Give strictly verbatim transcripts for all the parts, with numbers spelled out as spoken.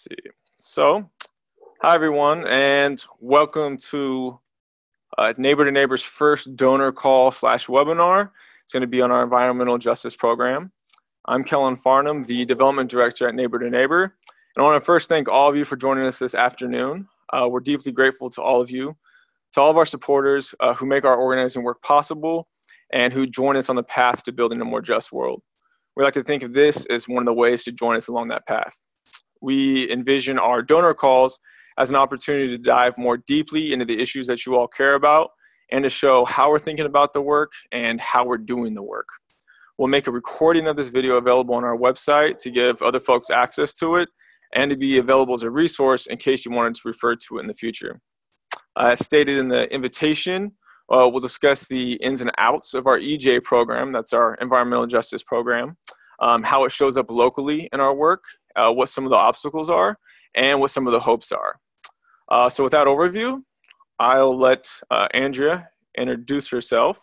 see. So, hi everyone, and welcome to uh, Neighbor to Neighbor's first donor call slash webinar. It's going to be on our environmental justice program. I'm Kellen Farnham, the development director at Neighbor to Neighbor, and I want to first thank all of you for joining us this afternoon. Uh, we're deeply grateful to all of you, to all of our supporters uh, who make our organizing work possible and who join us on the path to building a more just world. We like to think of this as one of the ways to join us along that path. We envision our donor calls as an opportunity to dive more deeply into the issues that you all care about and to show how we're thinking about the work and how we're doing the work. We'll make a recording of this video available on our website to give other folks access to it and to be available as a resource in case you wanted to refer to it in the future. Uh, as stated in the invitation, uh, we'll discuss the ins and outs of our E J program, that's our environmental justice program, um, how it shows up locally in our work, uh, what some of the obstacles are, and what some of the hopes are. Uh, so with that overview, I'll let uh, Andrea introduce herself.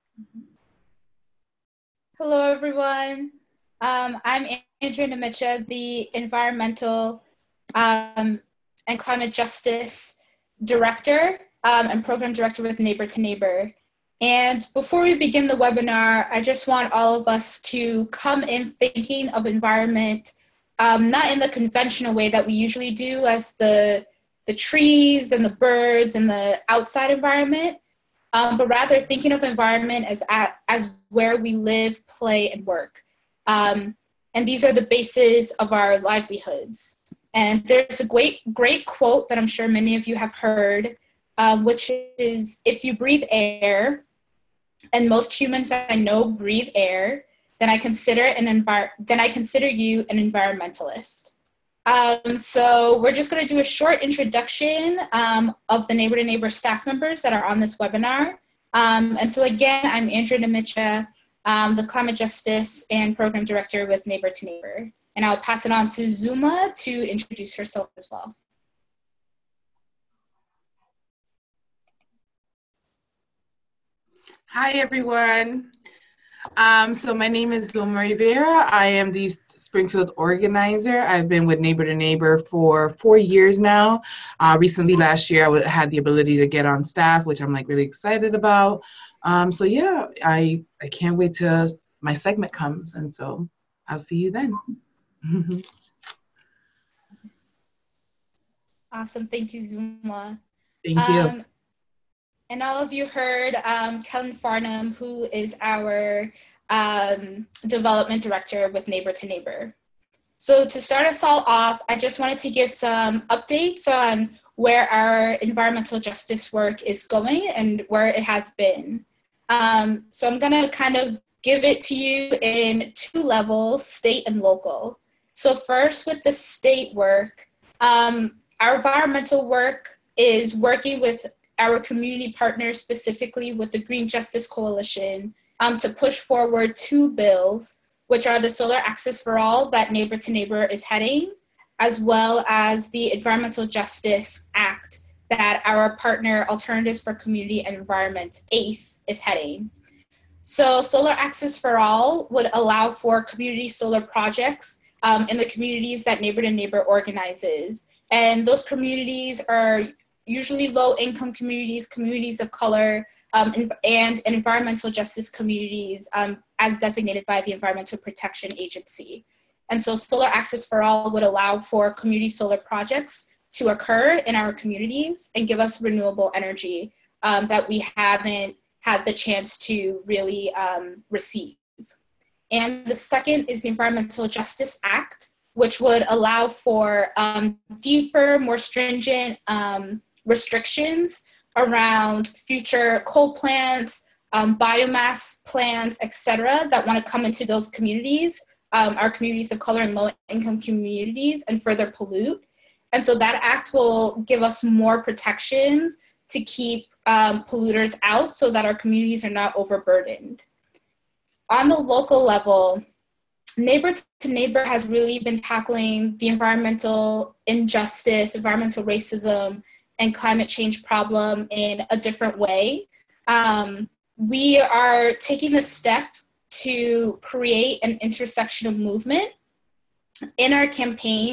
Hello, everyone. Um, I'm Andrea Nemicha, the Environmental um, and Climate Justice Director um, and Program Director with Neighbor to Neighbor. And before we begin the webinar, I just want all of us to come in thinking of environment, um, not in the conventional way that we usually do as the, the trees and the birds and the outside environment, um, but rather thinking of environment as, at, as where we live, play, and work. Um, and these are the bases of our livelihoods. And there's a great, great quote that I'm sure many of you have heard, um, which is, if you breathe air, and most humans that I know breathe air, then I consider an envir- then I consider you an environmentalist. Um, so we're just going to do a short introduction um, of the Neighbor to Neighbor staff members that are on this webinar. Um, and so again, I'm Andrea Nemicha, um, the Climate Justice and Program Director with Neighbor to Neighbor. And I'll pass it on to Zuma to introduce herself as well. Hi, everyone. Um, so my name is Zuma Rivera. I am the Springfield organizer. I've been with Neighbor to Neighbor for four years now. Uh, recently, last year, I had the ability to get on staff, which I'm like really excited about. Um, so yeah, I, I can't wait till my segment comes. And so I'll see you then. Awesome. Thank you, Zuma. Thank you. Um, And all of you heard um, Kellen Farnham, who is our um, development director with Neighbor to Neighbor. So to start us all off, I just wanted to give some updates on where our environmental justice work is going and where it has been. Um, so I'm gonna kind of give it to you in two levels, state and local. So first with the state work, um, our environmental work is working with our community partners, specifically with the Green Justice Coalition, um, to push forward two bills, which are the Solar Access for All that Neighbor to Neighbor is heading, as well as the Environmental Justice Act that our partner Alternatives for Community and Environment, A C E, is heading. So Solar Access for All would allow for community solar projects um, in the communities that Neighbor to Neighbor organizes. And those communities are usually low-income communities, communities of color, um, and, and environmental justice communities um, as designated by the Environmental Protection Agency. And so Solar Access for All would allow for community solar projects to occur in our communities and give us renewable energy um, that we haven't had the chance to really um, receive. And the second is the Environmental Justice Act, which would allow for um, deeper, more stringent um, restrictions around future coal plants, um, biomass plants, et cetera, that want to come into those communities, um, our communities of color and low-income communities, and further pollute. And so that act will give us more protections to keep um, polluters out so that our communities are not overburdened. On the local level, Neighbor to Neighbor has really been tackling the environmental injustice, environmental racism, and climate change problem in a different way. Um, we are taking the step to create an intersectional movement in our campaigns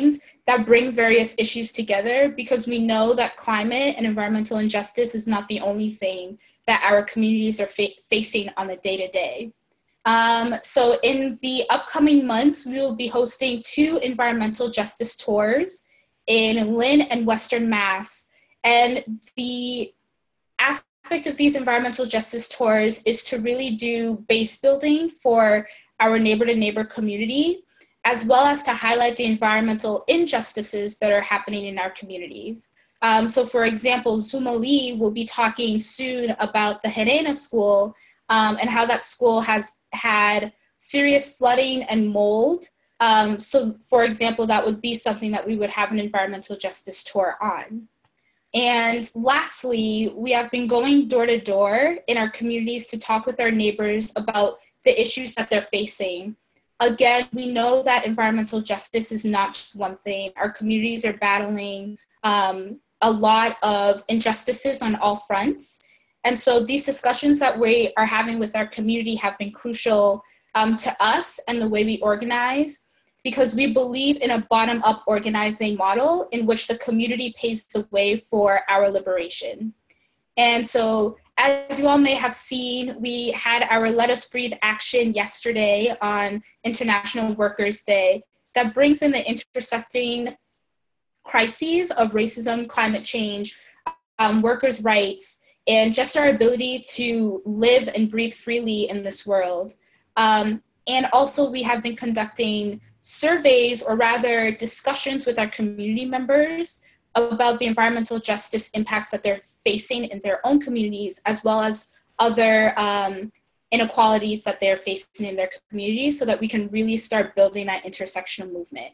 that bring various issues together, because we know that climate and environmental injustice is not the only thing that our communities are fa- facing on the day-to-day. Um, so in the upcoming months, we will be hosting two environmental justice tours in Lynn and Western Mass. And the aspect of these environmental justice tours is to really do base building for our neighbor-to-neighbor community, as well as to highlight the environmental injustices that are happening in our communities. Um, so for example, Zuma Lee will be talking soon about the Herena School um, and how that school has had serious flooding and mold. Um, so for example, that would be something that we would have an environmental justice tour on. And lastly, we have been going door to door in our communities to talk with our neighbors about the issues that they're facing. Again, we know that environmental justice is not just one thing. Our communities are battling um, a lot of injustices on all fronts. And so these discussions that we are having with our community have been crucial um, to us and the way we organize, because we believe in a bottom-up organizing model in which the community paves the way for our liberation. And so, as you all may have seen, we had our Let Us Breathe action yesterday on International Workers' Day that brings in the intersecting crises of racism, climate change, um, workers' rights, and just our ability to live and breathe freely in this world. Um, and also, we have been conducting surveys, or rather discussions with our community members about the environmental justice impacts that they're facing in their own communities, as well as other um, inequalities that they're facing in their communities, so that we can really start building that intersectional movement.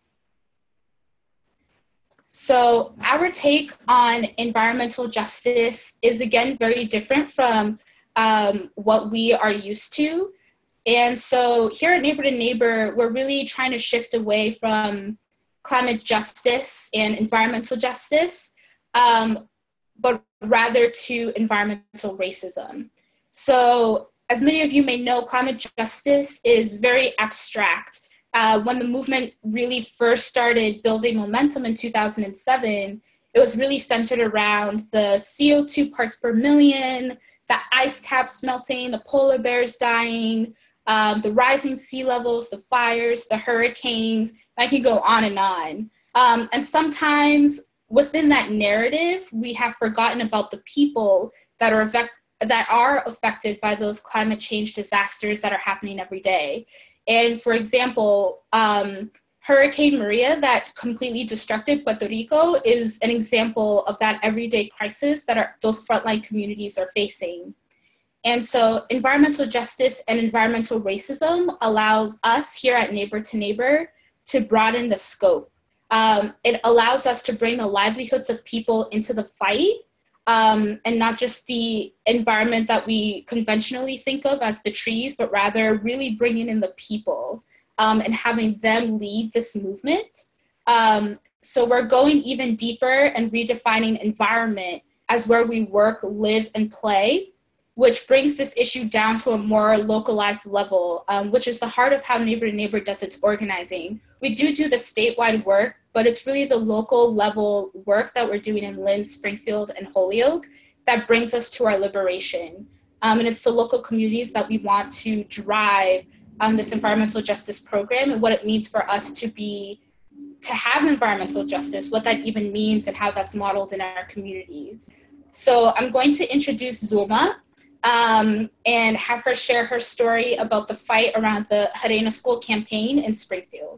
So our take on environmental justice is, again, very different from um, what we are used to. And so here at Neighbor to Neighbor, we're really trying to shift away from climate justice and environmental justice, um, but rather to environmental racism. So as many of you may know, climate justice is very abstract. Uh, when the movement really first started building momentum in two thousand seven, it was really centered around the C O two parts per million, the ice caps melting, the polar bears dying, um, the rising sea levels, the fires, the hurricanes. I can go on and on. Um, and sometimes within that narrative, we have forgotten about the people that are affect- that are affected by those climate change disasters that are happening every day. And for example, um, Hurricane Maria that completely destructed Puerto Rico is an example of that everyday crisis that our, those frontline communities are facing. And so environmental justice and environmental racism allows us here at Neighbor to Neighbor to broaden the scope. Um, it allows us to bring the livelihoods of people into the fight, um, and not just the environment that we conventionally think of as the trees, but rather really bringing in the people um, and having them lead this movement. Um, so we're going even deeper and redefining environment as where we work, live, and play, which brings this issue down to a more localized level, um, which is the heart of how Neighbor to Neighbor does its organizing. We do do the statewide work, but it's really the local level work that we're doing in Lynn, Springfield, and Holyoke that brings us to our liberation. Um, and it's the local communities that we want to drive um, this environmental justice program and what it means for us to be, to have environmental justice, what that even means and how that's modeled in our communities. So I'm going to introduce Zulma. Um, and have her share her story about the fight around the Herena School campaign in Springfield.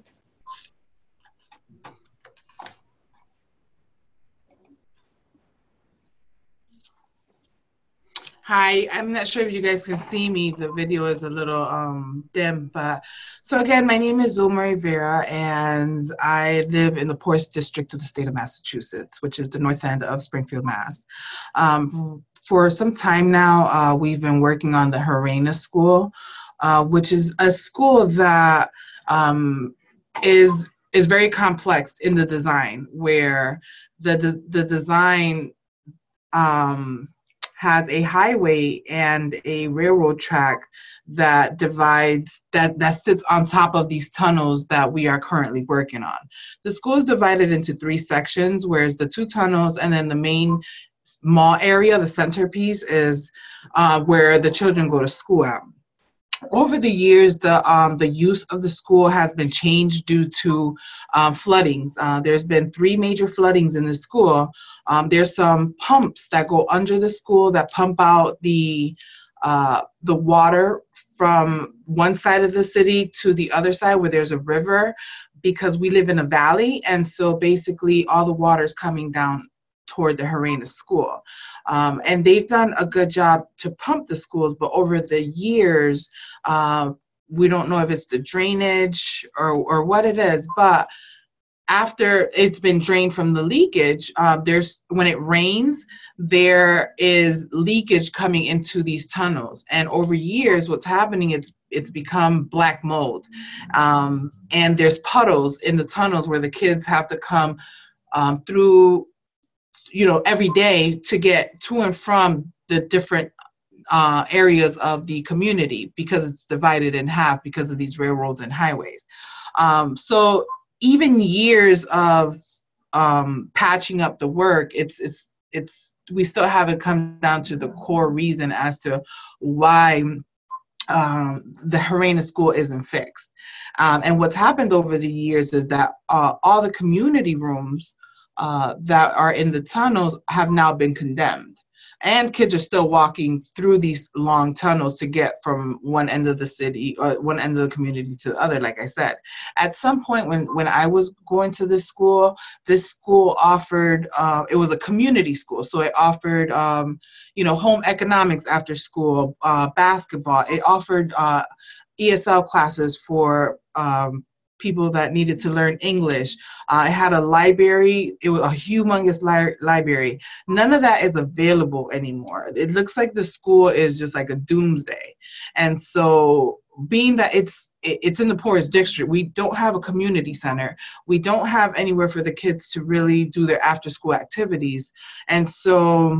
Hi, I'm not sure if you guys can see me. The video is a little um, dim, but so again, my name is Zulma Rivera, and I live in the poorest district of the state of Massachusetts, which is the north end of Springfield, Mass. Um, for some time now, uh, we've been working on the Herena School, uh, which is a school that um, is is very complex in the design, where the the, the design um, has a highway and a railroad track that divides, that, that sits on top of these tunnels that we are currently working on. The school is divided into three sections, whereas the two tunnels and then the main mall area, the centerpiece, is uh, where the children go to school at. Over the years, the um, the use of the school has been changed due to um, floodings. Uh, there's been three major floodings in the school. Um, there's some pumps that go under the school that pump out the uh, the water from one side of the city to the other side where there's a river, because we live in a valley, and so basically all the water is coming down toward the Harena School. Um, and they've done a good job to pump the schools, but over the years, uh, we don't know if it's the drainage or, or what it is, but after it's been drained from the leakage, uh, there's, when it rains, there is leakage coming into these tunnels. And over years, what's happening is it's become black mold. Um, and there's puddles in the tunnels where the kids have to come um, through, you know, every day to get to and from the different uh, areas of the community, because it's divided in half because of these railroads and highways. Um, so even years of um, patching up the work, it's, it's, it's, we still haven't come down to the core reason as to why um, the Harena School isn't fixed. Um, and what's happened over the years is that uh, all the community rooms Uh, that are in the tunnels have now been condemned, and kids are still walking through these long tunnels to get from one end of the city or one end of the community to the other. Like I said, at some point when when I was going to this school, this school offered uh, it was a community school, so it offered um, you know, home economics after school, uh, basketball. It offered uh, E S L classes for um, people that needed to learn English. Uh, it had a library. It was a humongous li library. None of that is available anymore. It looks like the school is just like a doomsday. And so being that it's it's in the poorest district, we don't have a community center. We don't have anywhere for the kids to really do their after school activities. And so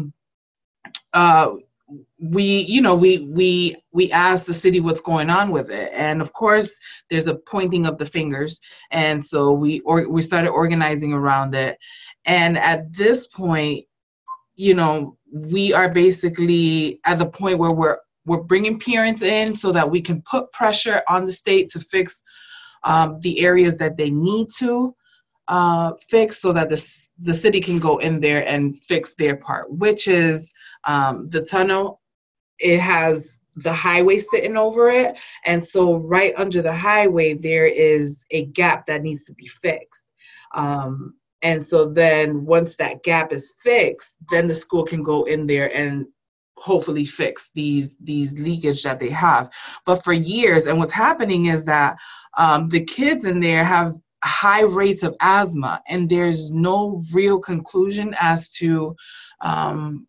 uh, we, you know, we, we, we asked the city what's going on with it. And of course, there's a pointing of the fingers. And so we, or, we started organizing around it. And at this point, you know, we are basically at the point where we're, we're bringing parents in so that we can put pressure on the state to fix um, the areas that they need to uh, fix, so that the, the city can go in there and fix their part, which is Um, the tunnel. It has the highway sitting over it. And so right under the highway, there is a gap that needs to be fixed. Um, and so then once that gap is fixed, then the school can go in there and hopefully fix these, these leakage that they have. But for years, and what's happening is that um, the kids in there have high rates of asthma, and there's no real conclusion as to um,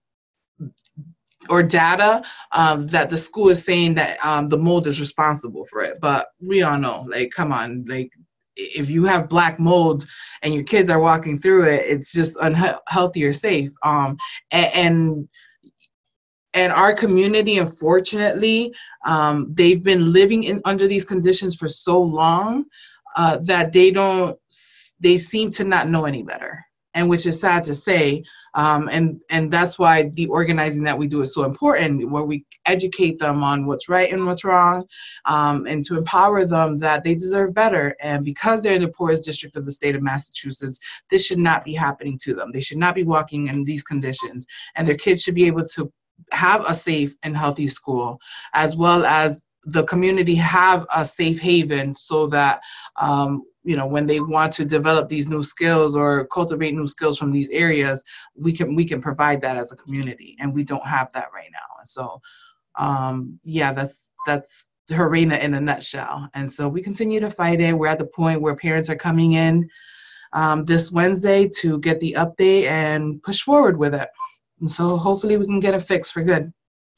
or data um, that the school is saying that um, the mold is responsible for it. But we all know, like, come on, like, if you have black mold and your kids are walking through it, it's just unhealthy or safe. Um, and, and and our community, unfortunately, um, they've been living in under these conditions for so long uh, that they don't, they seem to not know any better. And which is sad to say, um, and and that's why the organizing that we do is so important, where we educate them on what's right and what's wrong, um, and to empower them that they deserve better. And because they're in the poorest district of the state of Massachusetts, this should not be happening to them. They should not be walking in these conditions, and their kids should be able to have a safe and healthy school, as well as the community have a safe haven, so that um, you know, when they want to develop these new skills or cultivate new skills from these areas, we can we can provide that as a community, and we don't have that right now. And so, um, yeah, that's that's Harena in a nutshell. And so we continue to fight it. We're at the point where parents are coming in um, this Wednesday to get the update and push forward with it. And so hopefully we can get it fixed for good.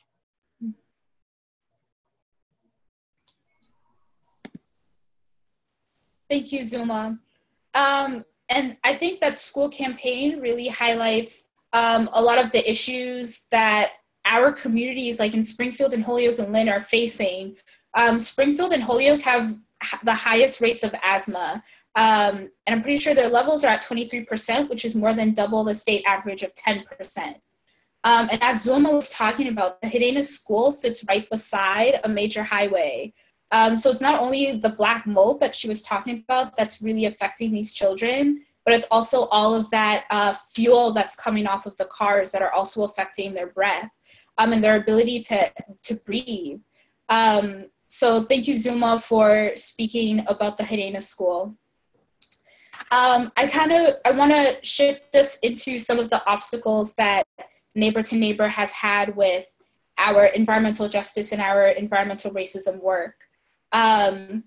Thank you, Zuma. Um, and I think that school campaign really highlights um, a lot of the issues that our communities, like in Springfield and Holyoke and Lynn, are facing. Um, Springfield and Holyoke have the highest rates of asthma. Um, and I'm pretty sure their levels are at twenty-three percent, which is more than double the state average of ten percent. Um, and as Zulma was talking about, the Hidena School sits right beside a major highway. Um, so it's not only the black mold that she was talking about that's really affecting these children, but it's also all of that uh, fuel that's coming off of the cars that are also affecting their breath um, and their ability to, to breathe. Um, so thank you, Zulma, for speaking about the Hidena School. Um, I kind of, I want to shift this into some of the obstacles that Neighbor to Neighbor has had with our environmental justice and our environmental racism work. Um,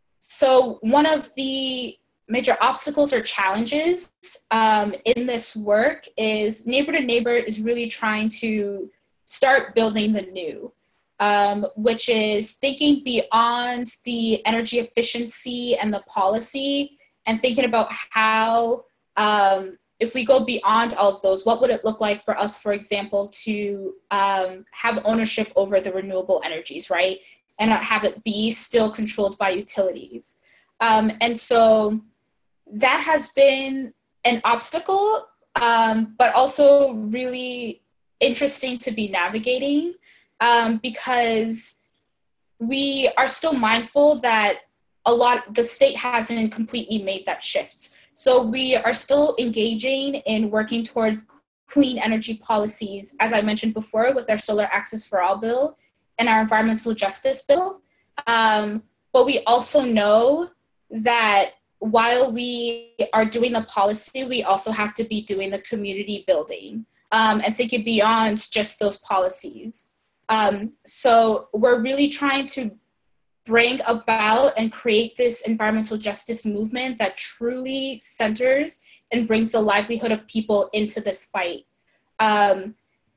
so one of the major obstacles or challenges um, in this work is Neighbor to Neighbor is really trying to start building the new, um, which is thinking beyond the energy efficiency and the policy and thinking about how, um, if we go beyond all of those, what would it look like for us, for example, to um, have ownership over the renewable energies, right? And not have it be still controlled by utilities. Um, and so that has been an obstacle, um, but also really interesting to be navigating um, because we are still mindful that a lot, the state hasn't completely made that shift. So we are still engaging in working towards clean energy policies, as I mentioned before, with our Solar Access for All bill and our environmental justice bill. Um, but we also know that while we are doing the policy, we also have to be doing the community building um, and thinking beyond just those policies. Um, so we're really trying to bring about and create this environmental justice movement that truly centers and brings the livelihood of people into this fight. Um,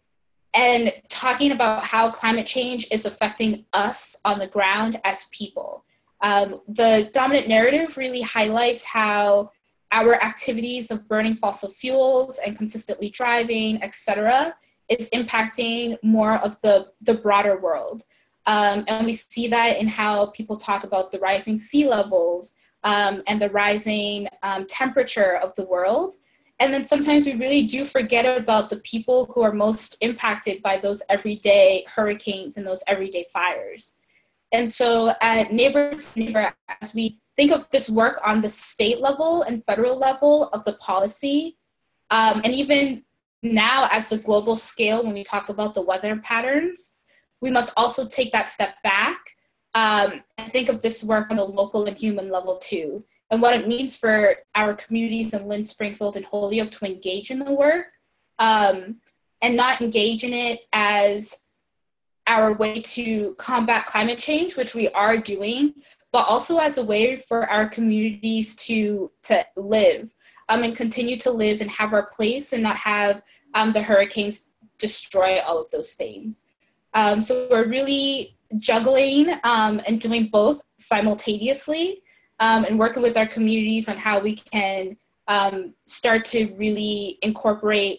and talking about how climate change is affecting us on the ground as people. Um, the dominant narrative really highlights how our activities of burning fossil fuels and consistently driving, et cetera, is impacting more of the, the broader world. Um, and we see that in how people talk about the rising sea levels um, and the rising um, temperature of the world. And then sometimes we really do forget about the people who are most impacted by those everyday hurricanes and those everyday fires. And so at Neighbor to Neighbor, as we think of this work on the state level and federal level of the policy, um, and even now as the global scale, when we talk about the weather patterns, we must also take that step back um, and think of this work on the local and human level too, and what it means for our communities in Lynn, Springfield, and Holyoke to engage in the work um, and not engage in it as our way to combat climate change, which we are doing, but also as a way for our communities to, to live um, and continue to live and have our place and not have um, the hurricanes destroy all of those things. Um, so we're really juggling um, and doing both simultaneously um, and working with our communities on how we can um, start to really incorporate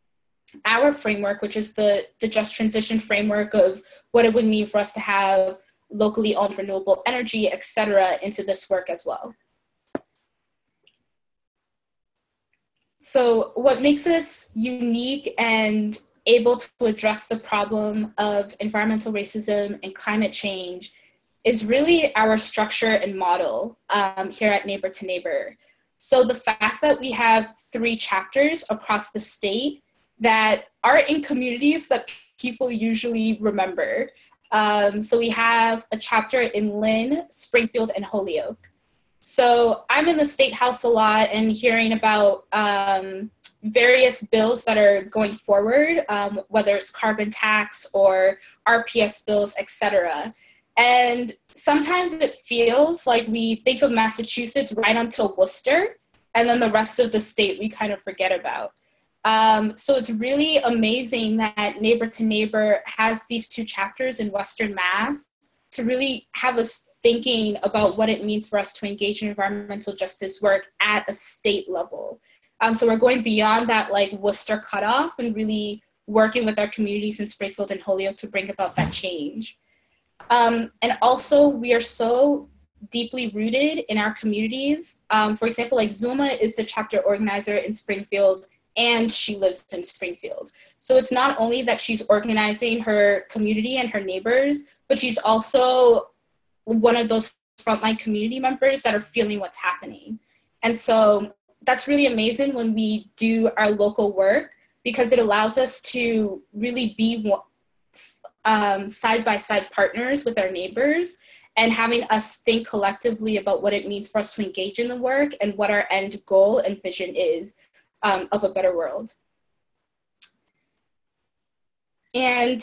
our framework, which is the, the just transition framework of what it would mean for us to have locally owned renewable energy, et cetera, into this work as well. So what makes us unique and able to address the problem of environmental racism and climate change is really our structure and model um, here at Neighbor to Neighbor. So the fact that we have three chapters across the state that are in communities that people usually remember. Um, so we have a chapter in Lynn, Springfield, and Holyoke. So I'm in the State House a lot and hearing about um, various bills that are going forward, um, whether it's carbon tax or R P S bills, et cetera. And sometimes it feels like we think of Massachusetts right until Worcester, and then the rest of the state we kind of forget about. Um, so it's really amazing that Neighbor to Neighbor has these two chapters in Western Mass to really have us thinking about what it means for us to engage in environmental justice work at a state level. Um, so we're going beyond that like Worcester cutoff and really working with our communities in Springfield and Holyoke to bring about that change. Um, and also, we are so deeply rooted in our communities. Um, for example, like Zuma is the chapter organizer in Springfield, and she lives in Springfield. So it's not only that she's organizing her community and her neighbors, but she's also one of those frontline community members that are feeling what's happening. And so that's really amazing when we do our local work, because it allows us to really be um, side-by-side partners with our neighbors, and having us think collectively about what it means for us to engage in the work and what our end goal and vision is um, of a better world. And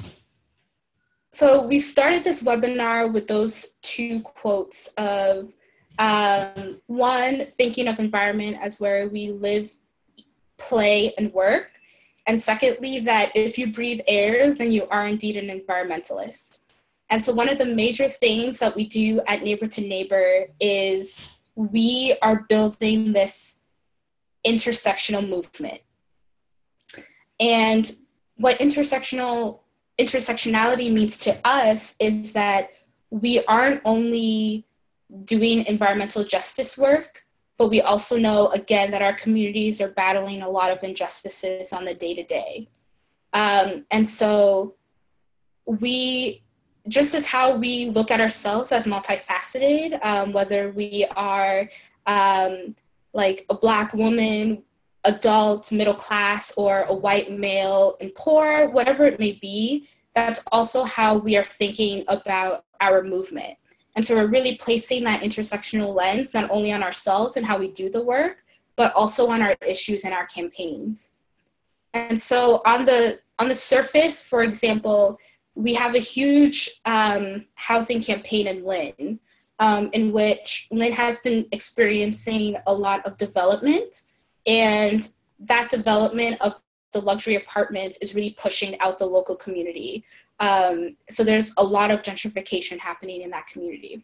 so we started this webinar with those two quotes of um, one, thinking of environment as where we live, play, and work. And secondly, that if you breathe air, then you are indeed an environmentalist. And so one of the major things that we do at Neighbor to Neighbor is we are building this intersectional movement. And what intersectional intersectionality means to us is that we aren't only doing environmental justice work, but we also know, again, that our communities are battling a lot of injustices on the day-to-day. Um, and so we, just as how we look at ourselves as multifaceted, um, whether we are um, like a Black woman, adult, middle class, or a white male and poor, whatever it may be, that's also how we are thinking about our movement. And so we're really placing that intersectional lens, not only on ourselves and how we do the work, but also on our issues and our campaigns. And so on the, on the surface, for example, we have a huge um, housing campaign in Lynn, um, in which Lynn has been experiencing a lot of development, and that development of the luxury apartments is really pushing out the local community. Um, so there's a lot of gentrification happening in that community.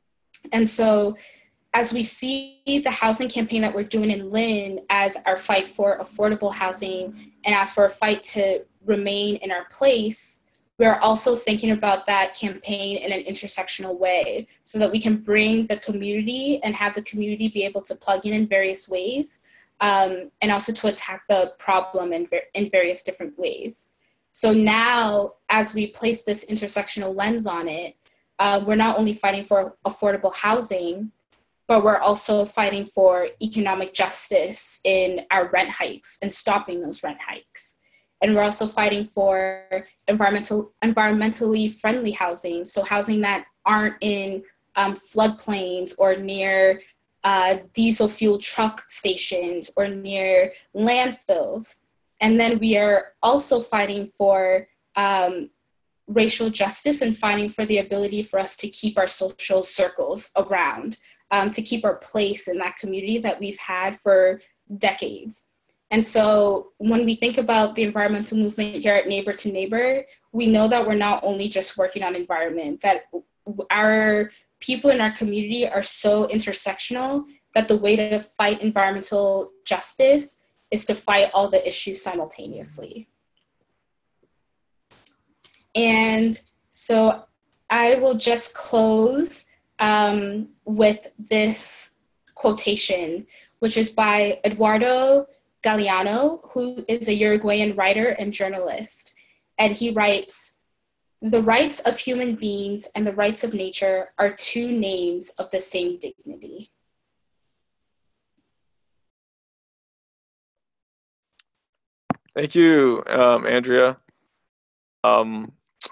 And so as we see the housing campaign that we're doing in Lynn as our fight for affordable housing and as for a fight to remain in our place, we're also thinking about that campaign in an intersectional way so that we can bring the community and have the community be able to plug in in various ways, um, and also to attack the problem in, in various different ways. So now, as we place this intersectional lens on it, uh, we're not only fighting for affordable housing, but we're also fighting for economic justice in our rent hikes and stopping those rent hikes. And we're also fighting for environmental, environmentally friendly housing, so housing that aren't in um, floodplains or near uh, diesel fuel truck stations or near landfills. And then we are also fighting for um, racial justice and fighting for the ability for us to keep our social circles around, um, to keep our place in that community that we've had for decades. And so when we think about the environmental movement here at Neighbor to Neighbor, we know that we're not only just working on environment, that our people in our community are so intersectional that the way to fight environmental justice is to fight all the issues simultaneously. And so I will just close um, with this quotation, which is by Eduardo Galeano, who is a Uruguayan writer and journalist. And he writes, "The rights of human beings and the rights of nature are two names of the same dignity." Thank you, um, Andrea. Um,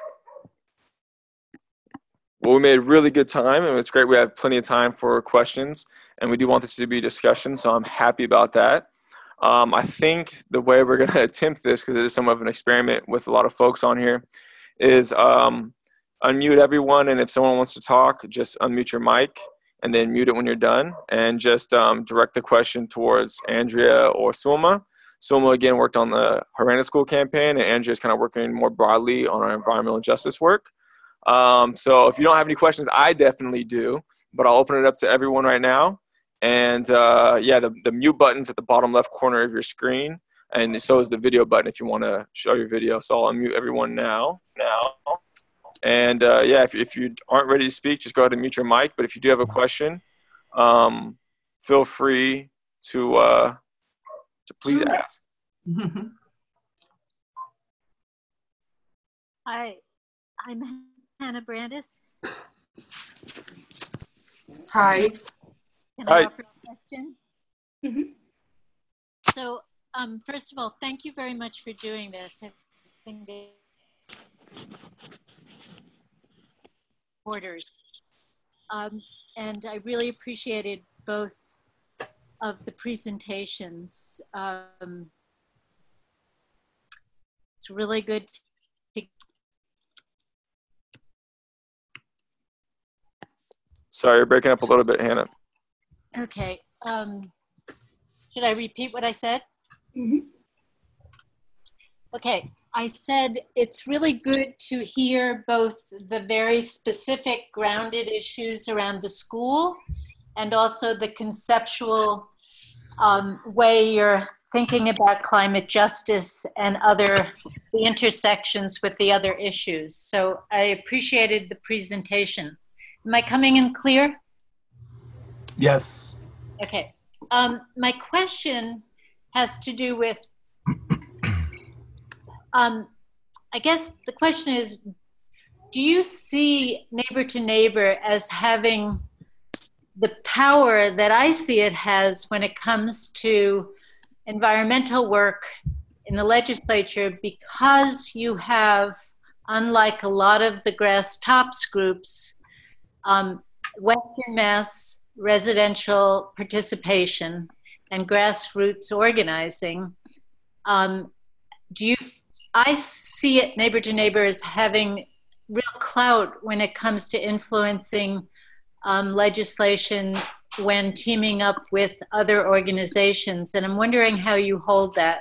well, we made really good time, and it's great we have plenty of time for questions, and we do want this to be a discussion, so I'm happy about that. Um, I think the way we're going to attempt this, because it is somewhat of an experiment with a lot of folks on here, is um, unmute everyone, and if someone wants to talk, just unmute your mic, and then mute it when you're done, and just um, direct the question towards Andrea or Sulma. Sulma, again, worked on the Harana School campaign, and Andrea is kind of working more broadly on our environmental justice work. Um, so if you don't have any questions, I definitely do, but I'll open it up to everyone right now. And uh, yeah, the, the mute button's at the bottom left corner of your screen. and so is the video button if you want to show your video. So I'll unmute everyone now. Now, and uh, yeah, if if you aren't ready to speak, just go ahead and mute your mic. But if you do have a question, um, feel free to uh, to please ask. Hi, I'm Hannah Brandis. Hi. Can Hi. I offer a question? Mm-hmm. So, um, first of all, thank you very much for doing this. I think the orders. Um, and I really appreciated both of the presentations. Um, it's really good to Sorry, you're breaking up a little bit, Hannah. Okay. Um, should I repeat what I said? Mm-hmm. Okay. I said it's really good to hear both the very specific grounded issues around the school and also the conceptual um, way you're thinking about climate justice and other, the intersections with the other issues. So I appreciated the presentation. Am I coming in clear? Yes. Okay. Um, my question has to do with, um, I guess the question is, do you see Neighbor to Neighbor as having the power that I see it has when it comes to environmental work in the legislature, because you have, unlike a lot of the grass tops groups, um, Western Mass residential participation and grassroots organizing? Um, do you, I see it Neighbor to Neighbor as having real clout when it comes to influencing um, legislation when teaming up with other organizations. And I'm wondering how you hold that.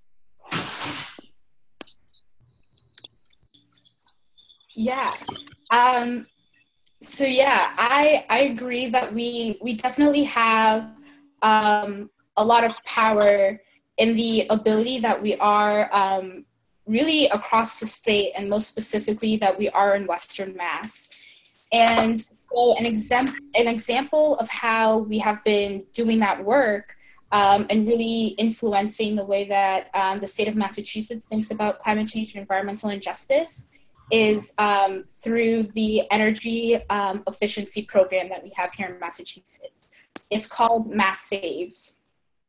Yeah. Um, so yeah, I I agree that we we definitely have um, a lot of power in the ability that we are um, really across the state, and most specifically that we are in Western Mass. And so an example an example of how we have been doing that work um, and really influencing the way that um, the state of Massachusetts thinks about climate change and environmental injustice is um, through the energy um, efficiency program that we have here in Massachusetts. It's called Mass Saves.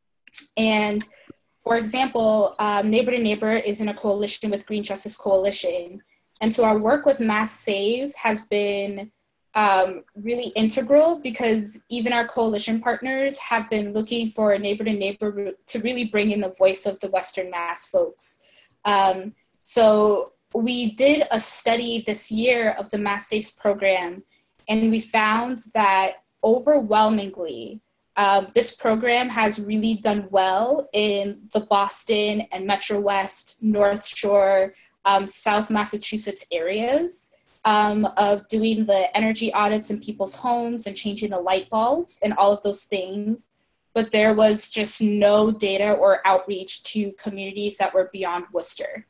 And for example, um, Neighbor to Neighbor is in a coalition with Green Justice Coalition. And so our work with Mass Saves has been um, really integral, because even our coalition partners have been looking for a Neighbor to Neighbor to really bring in the voice of the Western Mass folks. Um, so we did a study this year of the Mass Saves program, and we found that overwhelmingly, uh, this program has really done well in the Boston and Metro West, North Shore, um, South Massachusetts areas um, of doing the energy audits in people's homes and changing the light bulbs and all of those things. But there was just no data or outreach to communities that were beyond Worcester.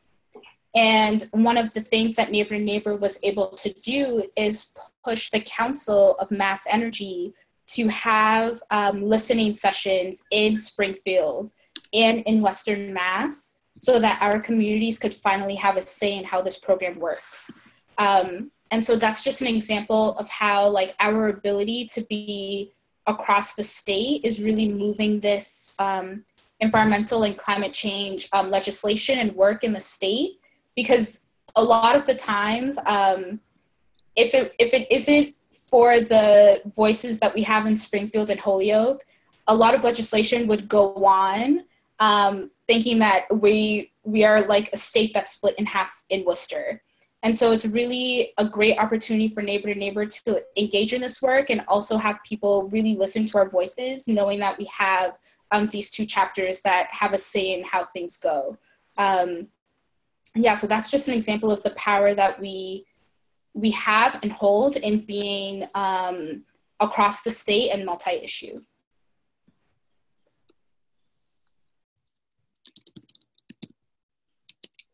And one of the things that Neighbor to Neighbor was able to do is push the Council of Mass Energy to have um, listening sessions in Springfield and in Western Mass, so that our communities could finally have a say in how this program works. Um, and so that's just an example of how, like, our ability to be across the state is really moving this um, environmental and climate change um, legislation and work in the state. Because a lot of the times, um, if it if it isn't for the voices that we have in Springfield and Holyoke, a lot of legislation would go on, um, thinking that we we are like a state that's split in half in Worcester. And so it's really a great opportunity for Neighbor to Neighbor to engage in this work and also have people really listen to our voices, knowing that we have um, these two chapters that have a say in how things go. Um, Yeah, so that's just an example of the power that we we have and hold in being um, across the state and multi-issue.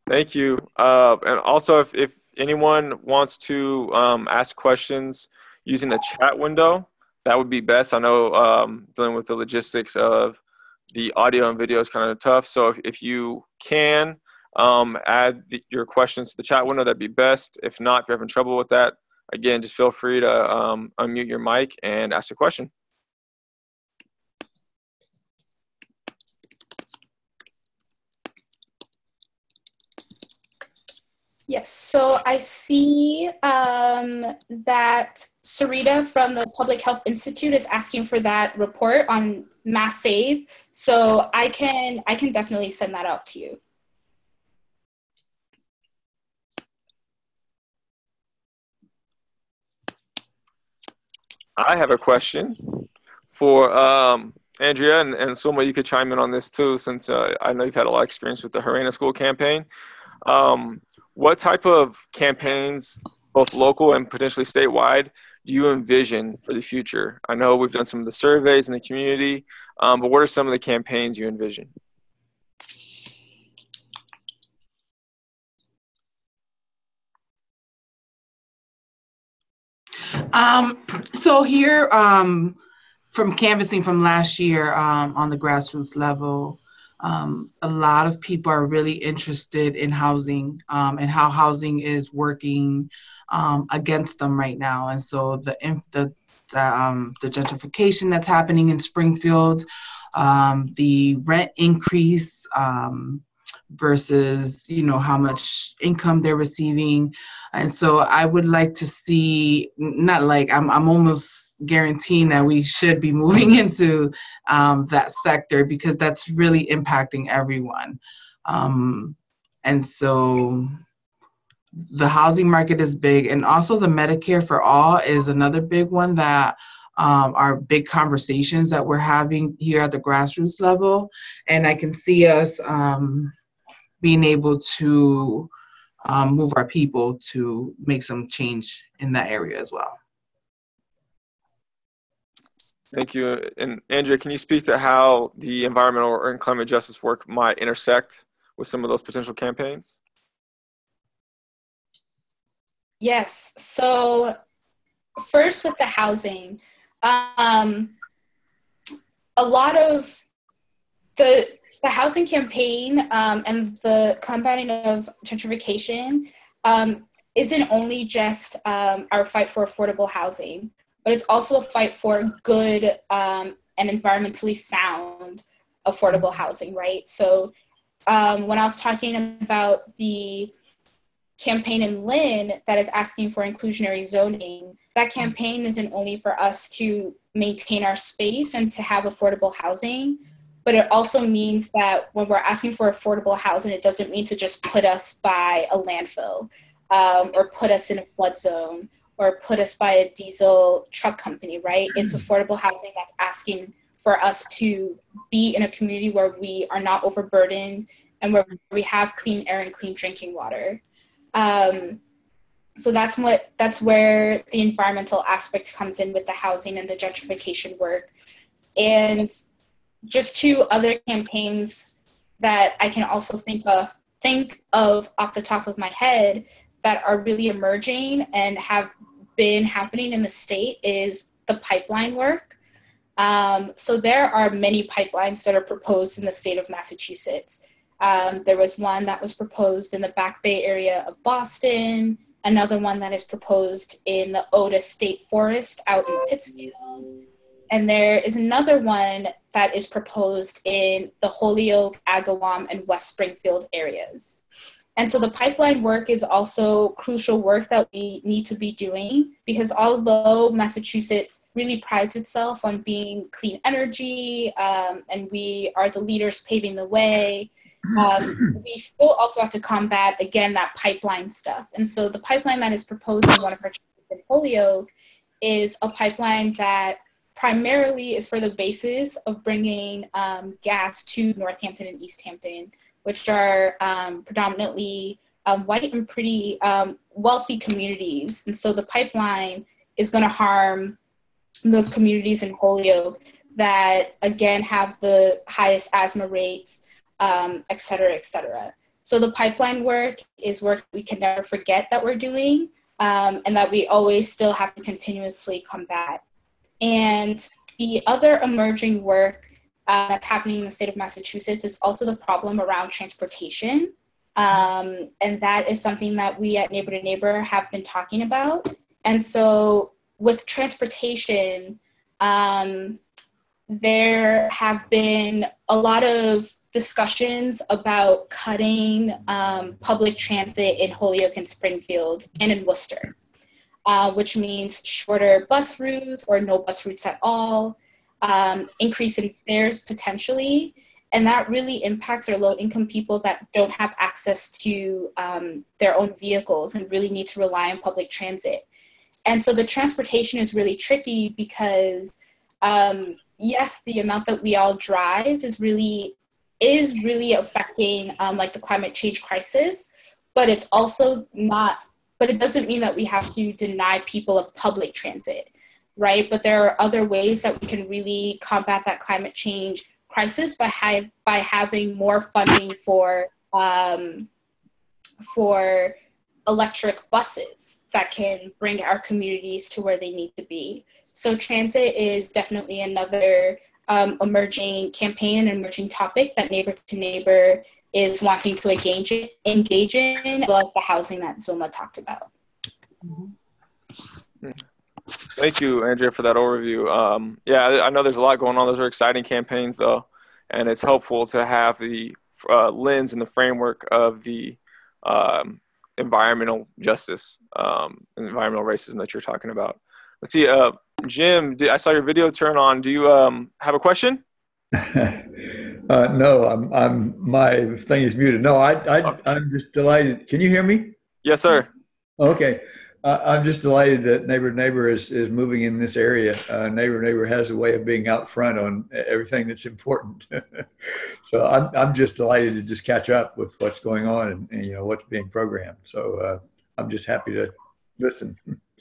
Thank you. Uh, and also, if, if anyone wants to um, ask questions using the chat window, that would be best. I know um, dealing with the logistics of the audio and video is kind of tough. So if, if you can um, add the, your questions to the chat window, that'd be best. If not, if you're having trouble with that, again, just feel free to um, unmute your mic and ask a question. Yes, so I see um, that Sarita from the Public Health Institute is asking for that report on mass save. So I can I can definitely send that out to you. I have a question for um, Andrea, and, and Suma, you could chime in on this too, since uh, I know you've had a lot of experience with the Harena School campaign. Um, what type of campaigns, both local and potentially statewide, do you envision for the future? I know we've done some of the surveys in the community, um, but what are some of the campaigns you envision? Um, so here, um, from canvassing from last year um, on the grassroots level, um, a lot of people are really interested in housing um, and how housing is working um, against them right now. And so the the the, um, the gentrification that's happening in Springfield, um, the rent increase um, versus you know how much income they're receiving. And so I would like to see, not like, I'm I'm almost guaranteeing that we should be moving into um, that sector, because that's really impacting everyone. Um, and so the housing market is big, and also the Medicare for All is another big one that um, are big conversations that we're having here at the grassroots level. And I can see us um, being able to Um, move our people to make some change in that area as well. Thank you. And Andrea, can you speak to how the environmental and climate justice work might intersect with some of those potential campaigns? Yes, so first with the housing, um, a lot of the The housing campaign um, and the combating of gentrification um, isn't only just um, our fight for affordable housing, but it's also a fight for good um, and environmentally sound affordable housing, right? So um, when I was talking about the campaign in Lynn that is asking for inclusionary zoning, that campaign isn't only for us to maintain our space and to have affordable housing, but it also means that when we're asking for affordable housing, it doesn't mean to just put us by a landfill um, or put us in a flood zone or put us by a diesel truck company, right? It's affordable housing that's asking for us to be in a community where we are not overburdened and where we have clean air and clean drinking water. Um, so that's what that's where the environmental aspect comes in with the housing and the gentrification work. And just two other campaigns that I can also think of think of off the top of my head that are really emerging and have been happening in the state is the pipeline work. Um, so there are many pipelines that are proposed in the state of Massachusetts. Um, there was one that was proposed in the Back Bay area of Boston, another one that is proposed in the Otis State Forest out in Pittsfield. And there is another one that is proposed in the Holyoke, Agawam, and West Springfield areas. And so the pipeline work is also crucial work that we need to be doing, because although Massachusetts really prides itself on being clean energy um, and we are the leaders paving the way, um, we still also have to combat, again, that pipeline stuff. And so the pipeline that is proposed in one of our churches in Holyoke is a pipeline that primarily is for the basis of bringing um, gas to Northampton and East Hampton, which are um, predominantly um, white and pretty um, wealthy communities. And so the pipeline is going to harm those communities in Holyoke that, again, have the highest asthma rates, um, et cetera, et cetera. So the pipeline work is work we can never forget that we're doing, um, and that we always still have to continuously combat. And the other emerging work uh, that's happening in the state of Massachusetts is also the problem around transportation. Um, and that is something that we at Neighbor to Neighbor have been talking about. And so with transportation, um, there have been a lot of discussions about cutting um, public transit in Holyoke and Springfield and in Worcester, uh, which means shorter bus routes or no bus routes at all, um, increase in fares potentially, and that really impacts our low-income people that don't have access to um, their own vehicles and really need to rely on public transit. And so the transportation is really tricky because, um, yes, the amount that we all drive is really is really affecting um, like the climate change crisis, but it's also not, but it doesn't mean that we have to deny people of public transit, right? But there are other ways that we can really combat that climate change crisis by, ha- by having more funding for, um, for electric buses that can bring our communities to where they need to be. So transit is definitely another um, emerging campaign, an emerging topic that Neighbor to Neighbor is wanting to engage in, engage in, as well as the housing that Zulma talked about. Thank you, Andrea, for that overview. Um, yeah, I know there's a lot going on. Those are exciting campaigns, though, and it's helpful to have the uh, lens and the framework of the um, environmental justice, um, environmental racism that you're talking about. Let's see, uh, Jim, I saw your video turn on. Do you um, have a question? uh, no, I'm, I'm, my thing is muted. No, I, I, okay. I'm just delighted. Can you hear me? Yes, sir. Okay. Uh, I'm just delighted that Neighbor to Neighbor is, is moving in this area. Uh, Neighbor to Neighbor has a way of being out front on everything that's important. So I'm, I'm just delighted to just catch up with what's going on and, and you know, what's being programmed. So uh, I'm just happy to listen.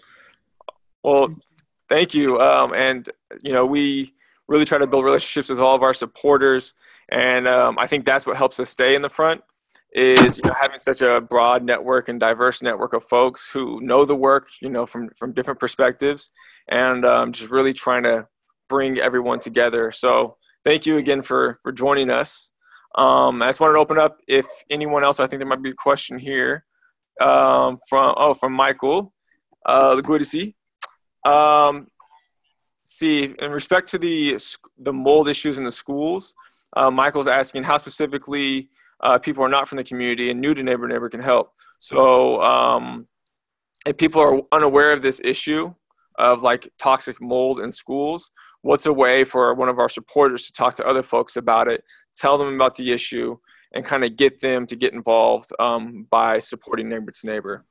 Well, thank you. Um, and, you know, we really try to build relationships with all of our supporters. And um, I think that's what helps us stay in the front is, you know, having such a broad network and diverse network of folks who know the work, you know, from, from different perspectives, and um, just really trying to bring everyone together. So thank you again for, for joining us. Um, I just wanted to open up if anyone else, I think there might be a question here um, from, oh, from Michael uh, Guidisi. Um, see, in respect to the the mold issues in the schools, uh, Michael's asking how specifically uh, people are not from the community and new to Neighbor to Neighbor can help. So um, if people are unaware of this issue of like toxic mold in schools, what's a way for one of our supporters to talk to other folks about it, tell them about the issue, and kind of get them to get involved um, by supporting Neighbor to Neighbor?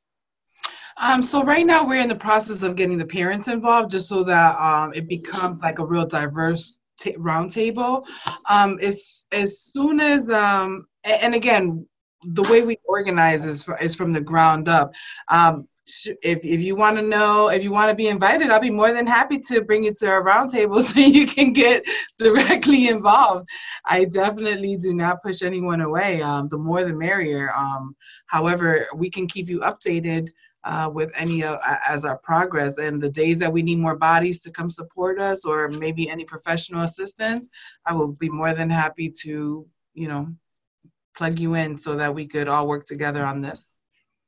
Um, so right now we're in the process of getting the parents involved just so that um, it becomes like a real diverse t- roundtable. Um, as, as soon as, um, and, and again, the way we organize is, for, is from the ground up. Um, if, if you want to know, if you want to be invited, I'll be more than happy to bring you to a roundtable so you can get directly involved. I definitely do not push anyone away. Um, the more the merrier. Um, however, we can keep you updated Uh, with any uh, as our progress, and the days that we need more bodies to come support us or maybe any professional assistance, I will be more than happy to, you know, plug you in so that we could all work together on this.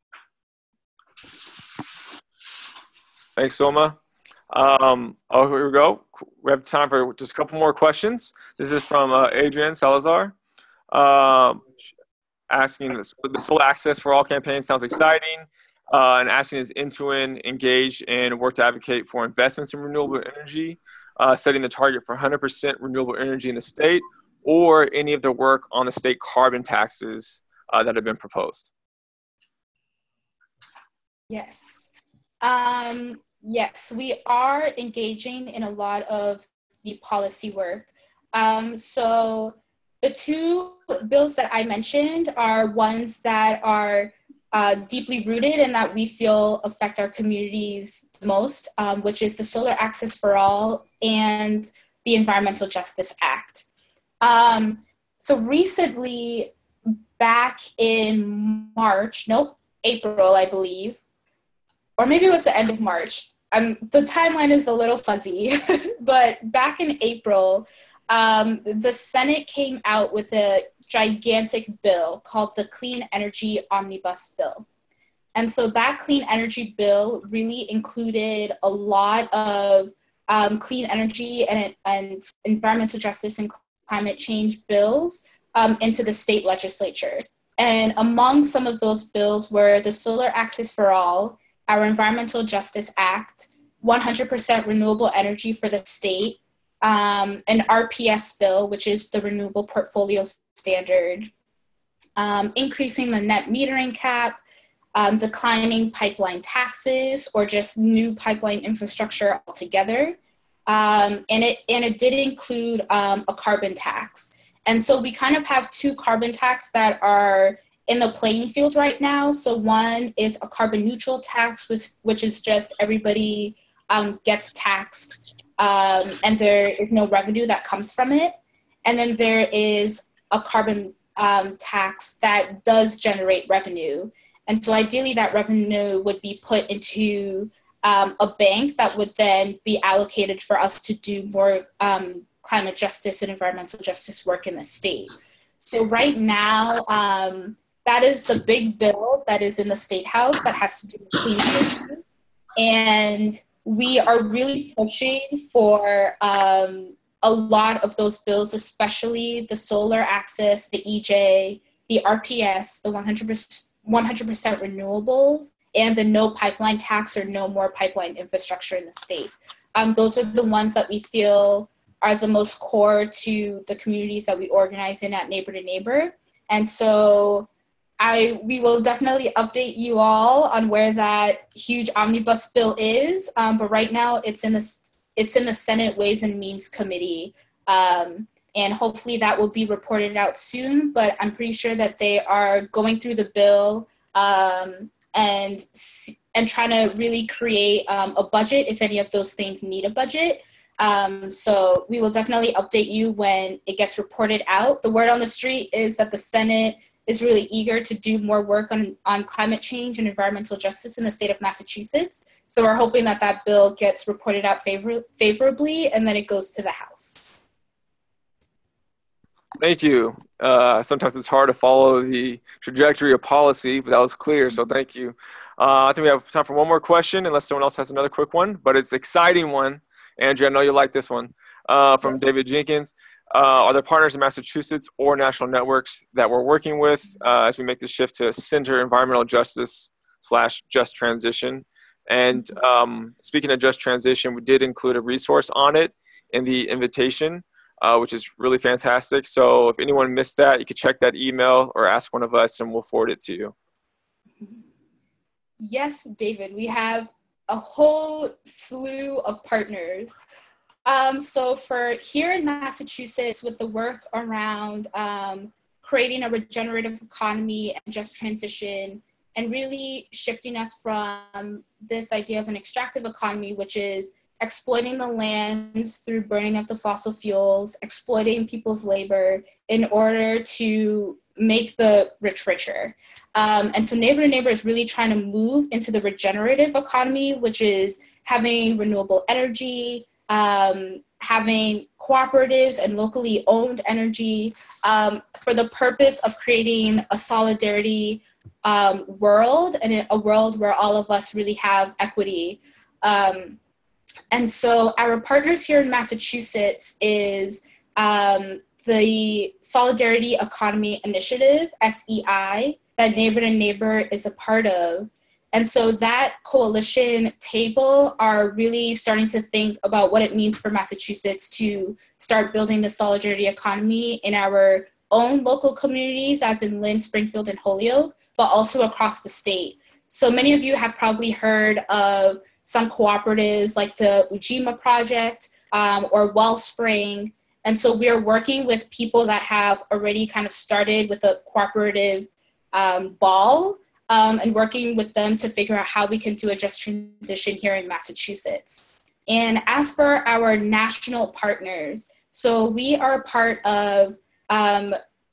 Thanks, Soma. Um, oh, here we go. We have time for just a couple more questions. This is from uh, Adrian Salazar. Um, asking this, the Solar Access for All campaign sounds exciting. Uh, and asking is Intuit engage and work to advocate for investments in renewable energy, uh, setting the target for one hundred percent renewable energy in the state, or any of the work on the state carbon taxes uh, that have been proposed? Yes. Um, yes, we are engaging in a lot of the policy work. Um, so the two bills that I mentioned are ones that are Uh, deeply rooted and that we feel affect our communities the most, um, which is the Solar Access for All and the Environmental Justice Act. Um, So recently, back in March, nope, April, I believe, or maybe it was the end of March. Um, the timeline is a little fuzzy, but back in April, um, the Senate came out with a gigantic bill called the Clean Energy Omnibus Bill. And so that clean energy bill really included a lot of um, clean energy and, and environmental justice and climate change bills um, into the state legislature. And among some of those bills were the Solar Access for All, our Environmental Justice Act, one hundred percent renewable energy for the state, um, an R P S bill, which is the Renewable Portfolio Standard, um, increasing the net metering cap, um, declining pipeline taxes, or just new pipeline infrastructure altogether. Um, and, it, and it did include um, a carbon tax. And so we kind of have two carbon tax that are in the playing field right now. So one is a carbon neutral tax, which, which is just everybody um, gets taxed um, and there is no revenue that comes from it. And then there is a carbon um, tax that does generate revenue. And so ideally that revenue would be put into um, a bank that would then be allocated for us to do more um, climate justice and environmental justice work in the state. So right now, um, that is the big bill that is in the State House that has to do with clean energy. And we are really pushing for um, a lot of those bills, especially the solar access, the E J, the R P S, the one hundred percent renewables, and the no pipeline tax or no more pipeline infrastructure in the state. Um, those are the ones that we feel are the most core to the communities that we organize in at Neighbor to Neighbor. And so I we will definitely update you all on where that huge omnibus bill is. Um, but right now it's in the it's in the Senate Ways and Means Committee. Um, and hopefully that will be reported out soon, but I'm pretty sure that they are going through the bill um, and, and trying to really create um, a budget if any of those things need a budget. Um, so we will definitely update you when it gets reported out. The word on the street is that the Senate is really eager to do more work on, on climate change and environmental justice in the state of Massachusetts. So we're hoping that that bill gets reported out favor- favorably and then it goes to the House. Thank you. Uh, sometimes it's hard to follow the trajectory of policy, but that was clear, so thank you. Uh, I think we have time for one more question, unless someone else has another quick one, but it's an exciting one. Andrea, I know you like this one. Uh, from yes. David Jenkins. Uh, are there partners in Massachusetts or national networks that we're working with uh, as we make the shift to center environmental justice slash just transition? And um, speaking of just transition, we did include a resource on it in the invitation, uh, which is really fantastic. So if anyone missed that, you could check that email or ask one of us and we'll forward it to you. Yes, David, we have a whole slew of partners. Um, so for here in Massachusetts, with the work around um, creating a regenerative economy and just transition, and really shifting us from this idea of an extractive economy, which is exploiting the lands through burning of the fossil fuels, exploiting people's labor in order to make the rich richer. Um, and so Neighbor to Neighbor is really trying to move into the regenerative economy, which is having renewable energy, um, having cooperatives and locally owned energy um, for the purpose of creating a solidarity um, world and a world where all of us really have equity. Um, and so our partners here in Massachusetts is um, the Solidarity Economy Initiative, S E I, that Neighbor to Neighbor is a part of. And so that coalition table are really starting to think about what it means for Massachusetts to start building the solidarity economy in our own local communities, as in Lynn, Springfield, and Holyoke, but also across the state. So many of you have probably heard of some cooperatives like the Ujima Project um, or Wellspring. And so we are working with people that have already kind of started with a cooperative um, ball um, and working with them to figure out how we can do a just transition here in Massachusetts. And as for our national partners, so we are part of um,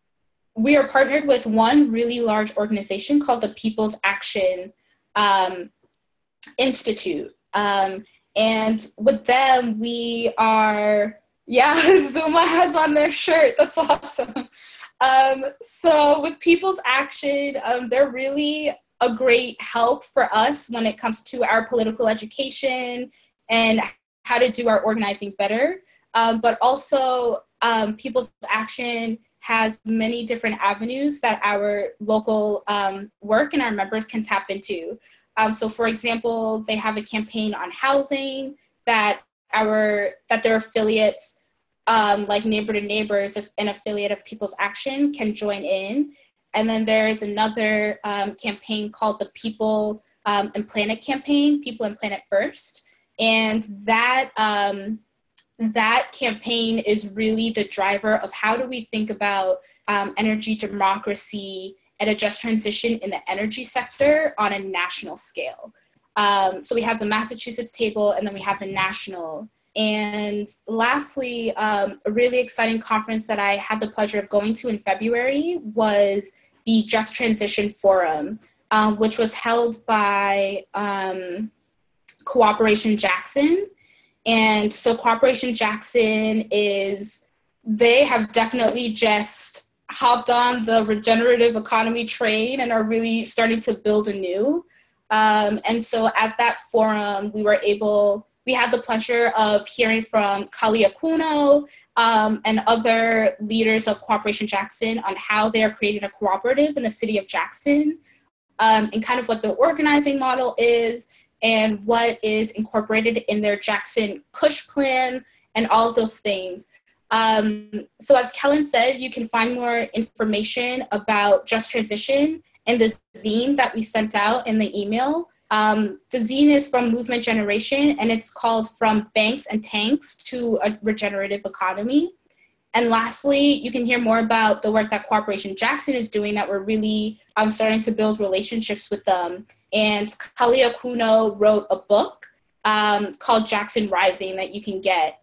we are partnered with one really large organization called the People's Action um, Institute. Um, and with them, we are, yeah, Zuma has on their shirt. That's awesome. Um, so with People's Action, um, they're really a great help for us when it comes to our political education and how to do our organizing better. Um, but also um, People's Action has many different avenues that our local um, work and our members can tap into. Um, so for example, they have a campaign on housing that our that their affiliates, um, like Neighbor to Neighbors, an affiliate of People's Action, can join in. And then there is another um, campaign called the People um, and Planet campaign, People and Planet First. And that um, that campaign is really the driver of how do we think about um, energy democracy and a just transition in the energy sector on a national scale. Um, so we have the Massachusetts table, and then we have the national. And lastly, um, a really exciting conference that I had the pleasure of going to in February was the Just Transition Forum, um, which was held by um, Cooperation Jackson. And so Cooperation Jackson is, they have definitely just hopped on the regenerative economy train and are really starting to build anew. Um, and so at that forum, we were able, we had the pleasure of hearing from Kali Akuno um, and other leaders of Cooperation Jackson on how they are creating a cooperative in the city of Jackson, um, and kind of what the organizing model is and what is incorporated in their Jackson Push plan and all of those things. Um, so as Kellen said, you can find more information about Just Transition in the zine that we sent out in the email. Um, the zine is from Movement Generation, and it's called From Banks and Tanks to a Regenerative Economy. And lastly, you can hear more about the work that Cooperation Jackson is doing, that we're really um, starting to build relationships with them. And Kali Akuno wrote a book um, called Jackson Rising that you can get.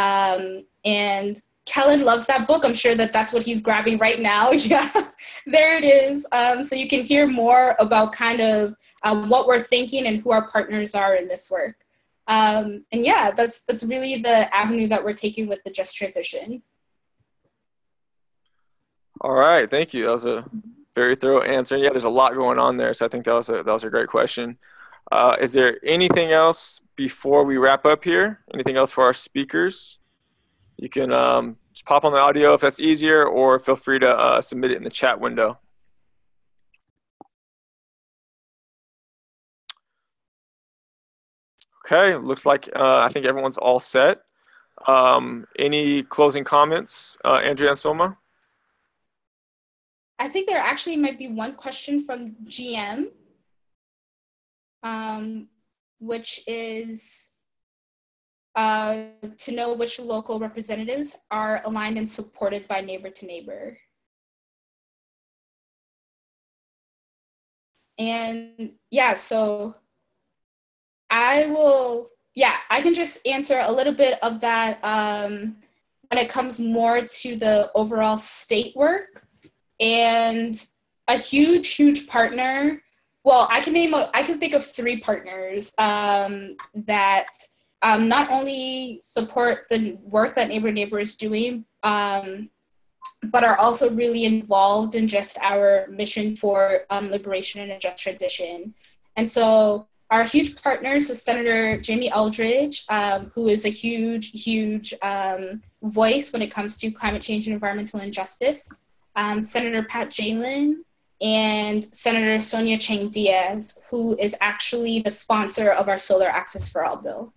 Um, and Kellen loves that book. I'm sure that that's what he's grabbing right now. Yeah, there it is. Um, so you can hear more about kind of um, what we're thinking and who our partners are in this work. Um, and yeah, that's that's really the avenue that we're taking with the Just Transition. All right, thank you. That was a very thorough answer. Yeah, there's a lot going on there, so I think that was a, that was a great question. Uh, is there anything else before we wrap up here? Anything else for our speakers? You can um, just pop on the audio if that's easier, or feel free to uh, submit it in the chat window. Okay, looks like uh, I think everyone's all set. Um, any closing comments, uh, Andrea and Soma? I think there actually might be one question from G M, um, which is uh, to know which local representatives are aligned and supported by Neighbor to Neighbor. And yeah, so I will, yeah, I can just answer a little bit of that um, when it comes more to the overall state work. And a huge, huge partner, well, I can name, a, I can think of three partners um, that um, not only support the work that Neighbor to Neighbor is doing, um, but are also really involved in just our mission for um, liberation and a just transition. And so our huge partners is Senator Jamie Eldridge, um, who is a huge, huge um, voice when it comes to climate change and environmental injustice. Um, Senator Pat Jalen, and Senator Sonia Chang Diaz, who is actually the sponsor of our Solar Access for All bill.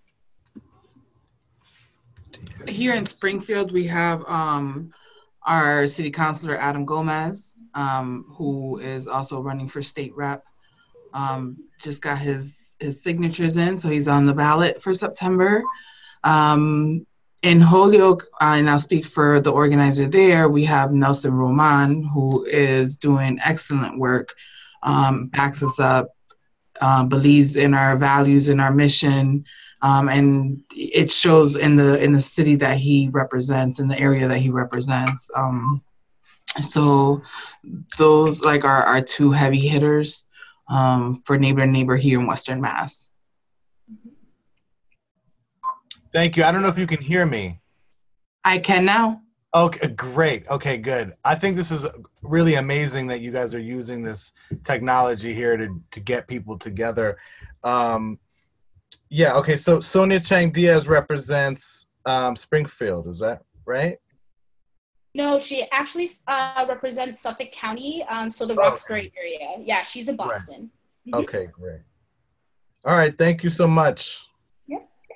Here in Springfield, we have um, our city councilor, Adam Gomez, um, who is also running for state rep. Um, just got his, his signatures in, so he's on the ballot for September. Um, In Holyoke, uh, and I'll speak for the organizer there, we have Nelson Roman, who is doing excellent work, um, backs us up, uh, believes in our values and our mission, um, and it shows in the in the city that he represents, in the area that he represents. Um, So those like are our two heavy hitters um, for Neighbor to Neighbor here in Western Mass. Thank you. I don't know if you can hear me. I can now. Okay, great. Okay, good. I think this is really amazing that you guys are using this technology here to, to get people together. Um, yeah, okay, so Sonia Chang Diaz represents um, Springfield, is that right? No, she actually uh, represents Suffolk County, um, so the Roxbury okay. area. Yeah, she's in Boston. Right. Mm-hmm. Okay, great. All right, thank you so much. Yeah.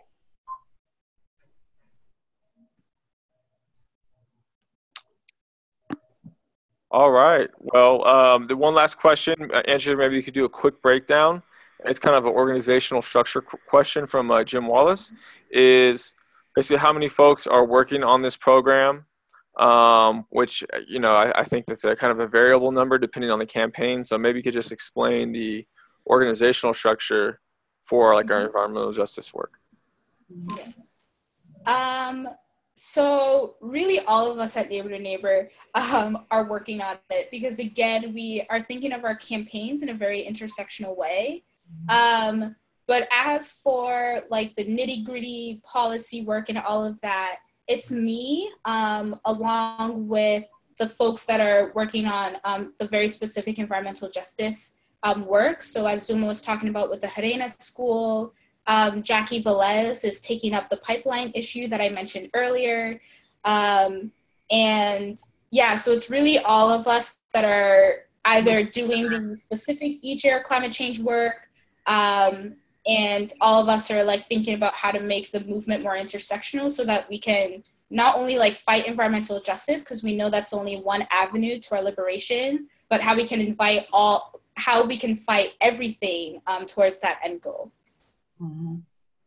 All right. Well, um, the one last question, uh, Angela, maybe you could do a quick breakdown. It's kind of an organizational structure question from uh, Jim Wallace. Is basically how many folks are working on this program? Um, which, you know, I, I think that's a kind of a variable number depending on the campaign. So maybe you could just explain the organizational structure for like our environmental justice work. Yes. Um, so really all of us at Neighbor to Neighbor um, are working on it because again, we are thinking of our campaigns in a very intersectional way. Um, but as for like the nitty gritty policy work and all of that, it's me, um, along with the folks that are working on um, the very specific environmental justice um, work. So as Zuma was talking about with the Harena School, um, Jackie Velez is taking up the pipeline issue that I mentioned earlier. Um, and yeah, so it's really all of us that are either doing the specific each year climate change work, um, and all of us are like thinking about how to make the movement more intersectional so that we can not only like fight environmental justice, because we know that's only one avenue to our liberation, but how we can invite all, how we can fight everything um, towards that end goal. Mm-hmm.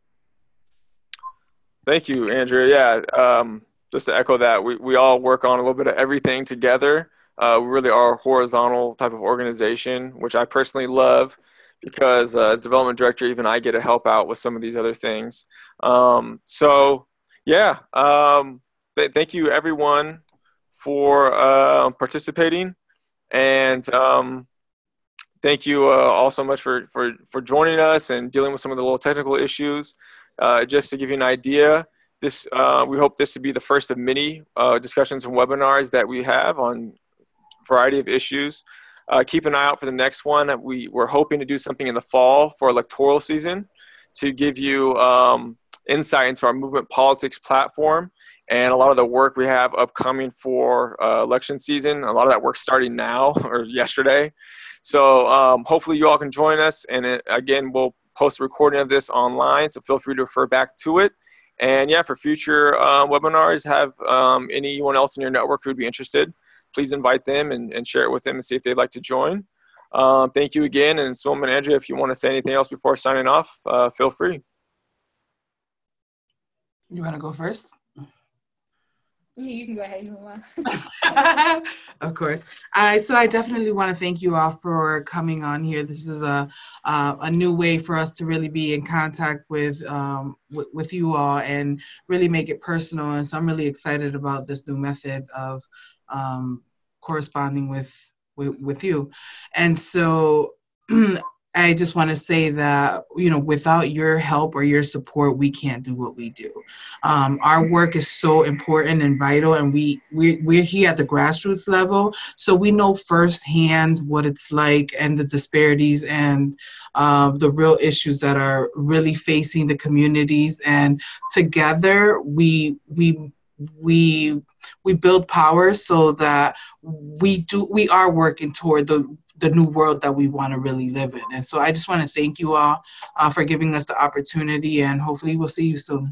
Thank you, Andrea. Yeah, um, just to echo that, we, we all work on a little bit of everything together. Uh, we really are a horizontal type of organization, which I personally love. Because uh, as development director, even I get to help out with some of these other things. Um, so, yeah, um, th- thank you everyone for uh, participating, and um, thank you uh, all so much for, for, for joining us and dealing with some of the little technical issues. Uh, just to give you an idea, this uh, we hope this to be the first of many uh, discussions and webinars that we have on a variety of issues. Uh, keep an eye out for the next one. We, we're hoping to do something in the fall for electoral season to give you um, insight into our movement politics platform and a lot of the work we have upcoming for uh, election season. A lot of that work starting now or yesterday. So um, hopefully you all can join us. And it, again, we'll post a recording of this online, so feel free to refer back to it. And yeah, for future uh, webinars, have um, anyone else in your network who would be interested, please invite them and, and share it with them and see if they'd like to join. Um, thank you again. And Swilma and Andrea, if you want to say anything else before signing off, uh, feel free. You want to go first? You can go ahead, Numa. Of course. Uh, so I definitely want to thank you all for coming on here. This is a uh, a new way for us to really be in contact with, um, with with you all and really make it personal. And so I'm really excited about this new method of um, corresponding with, with with you. And so I just want to say that, you know, without your help or your support, we can't do what we do. Um, our work is so important and vital, and we, we, we're here at the grassroots level, so we know firsthand what it's like and the disparities and uh, the real issues that are really facing the communities. And together, we we we we build power so that we do we are working toward the the new world that we want to really live in. And so I just want to thank you all uh, for giving us the opportunity, and hopefully we'll see you soon.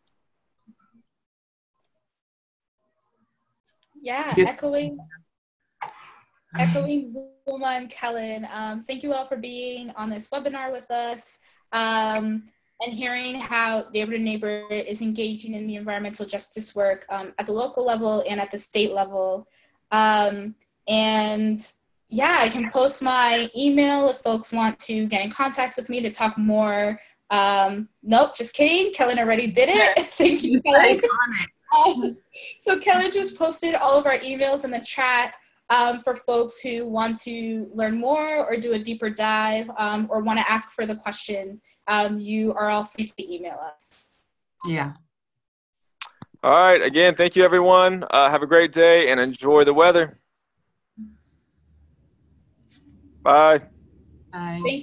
Yeah, Yes. echoing, echoing Zuma and Kellen. Um, thank you all for being on this webinar with us um, and hearing how Neighbor to Neighbor is engaging in the environmental justice work um, at the local level and at the state level. Um, and yeah, I can post my email if folks want to get in contact with me to talk more. Um, nope, just kidding. Kellen already did it. Thank you, Kellen. Um, so Kelly just posted all of our emails in the chat um, for folks who want to learn more or do a deeper dive um, or want to ask further questions. Um, you are all free to email us. Yeah. All right. Again, thank you, everyone. Uh, have a great day and enjoy the weather. Bye. Bye. Thank